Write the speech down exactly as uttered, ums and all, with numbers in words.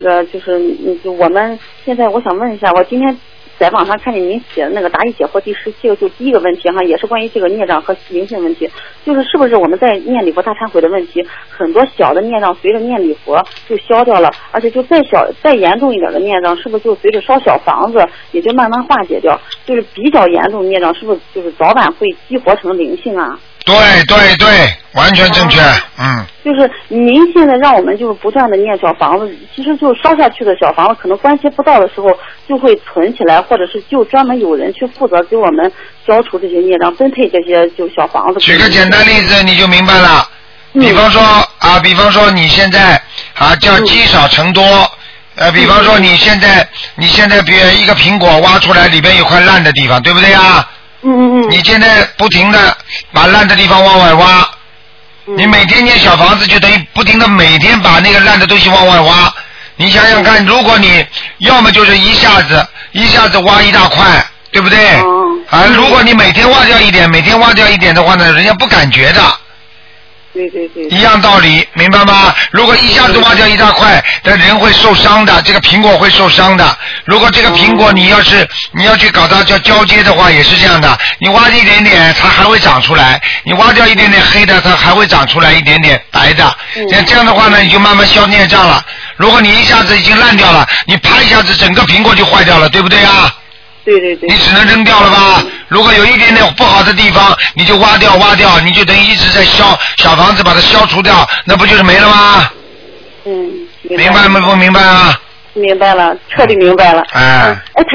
个就是嗯，就我们现在我想问一下，我今天在网上看见您写的那个答疑解惑第十七个，就第一个问题哈，也是关于这个孽障和灵性问题，就是是不是我们在念礼佛大忏悔的问题，很多小的孽障随着念礼佛就消掉了，而且就再小再严重一点的孽障，是不是就随着烧小房子也就慢慢化解掉？就是比较严重的孽障，是不是就是早晚会激活成灵性啊？ 对对对，完全正确，嗯。 就是您现在让我们就是不断的念小房子，其实就烧下去的小房子，可能关系不到的时候就会存起来，或者是就专门有人去负责给我们消除这些孽障，分配这些就小房子。 举个简单例子你就明白了，比方说、嗯、啊，比方说你现在啊叫积少成多。呃，比方说你现在，你现在比如一个苹果挖出来，里边有块烂的地方，对不对呀？ 嗯嗯嗯。 你现在不停的把烂的地方往外挖，嗯、你每天建小房子就等于不停的每天把那个烂的东西往外挖。你想想看，如果你要么就是一下子一下子挖一大块，对不对？ 嗯、 啊，如果你每天挖掉一点，每天挖掉一点的话呢，人家不感觉的。 对对对， 一样道理，明白吗？如果一下子挖掉一大块，的人会受伤的，这个苹果会受伤的。如果这个苹果你要是你要去搞它叫交接的话，也是这样的。你挖一点点，它还会长出来；你挖掉一点点黑的，它还会长出来一点点白的。像这样的话呢，你就慢慢消孽障了。如果你一下子已经烂掉了，你啪一下子整个苹果就坏掉了，对不对啊？ 对对对。 你只能扔掉了吧？如果有一点点不好的地方，你就挖掉挖掉，你就等于一直在消小房子把它消除掉，那不就是没了吗？ 嗯， 明白吗？不明白啊？ 明白了，彻底明白了。 哎。 哎，